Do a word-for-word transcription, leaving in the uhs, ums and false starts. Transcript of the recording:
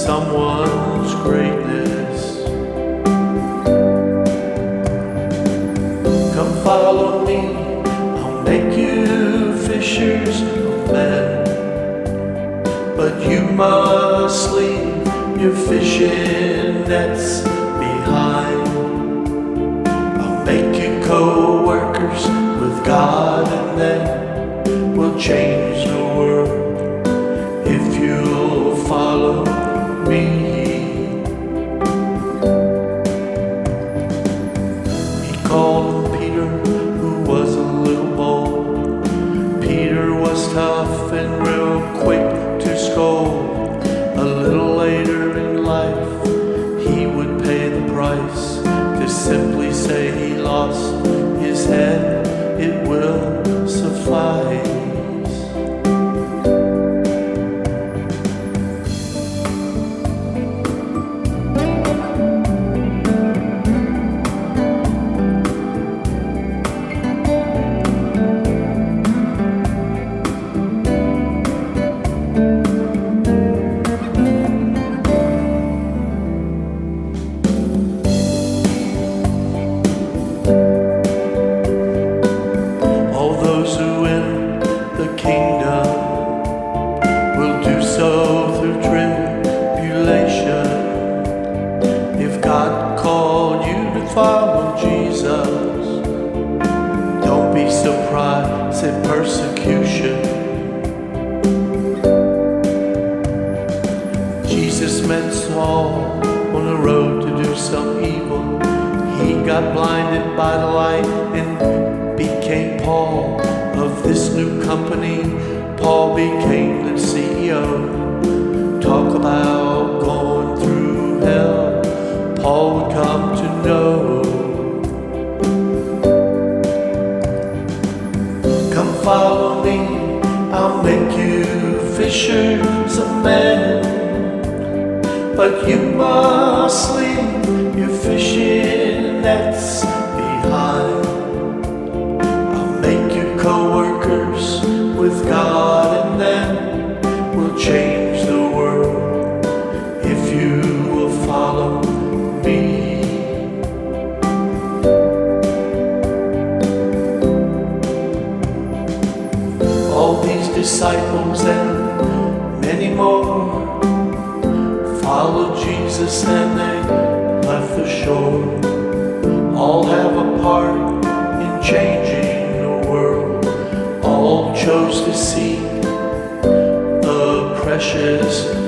someone's greatness. Come follow me, I'll make you fishers of men. But you must leave your fishing nets behind. I'll make you co-workers with God, and then we'll change the world if you'll follow me. He called him Peter, who was a little bold. Peter was tough and real quick to scold. A little later in life, he would pay the price to simply say he lost his head. It will suffice. God called you to follow Jesus. Don't be surprised at persecution. Jesus met Saul on the road to do some evil. He got blinded by the light and became Paul of this new company. Paul became the C E O. Talk about going through hell. Paul would come to know. Come follow me, I'll make you fishers of men. But you must leave your fishing nets behind. I'll make you co-workers with God, and then we'll change the world if you will follow me. All these disciples and many more followed Jesus, and they left the shore. All have a part in changing the world. All chose to seek the precious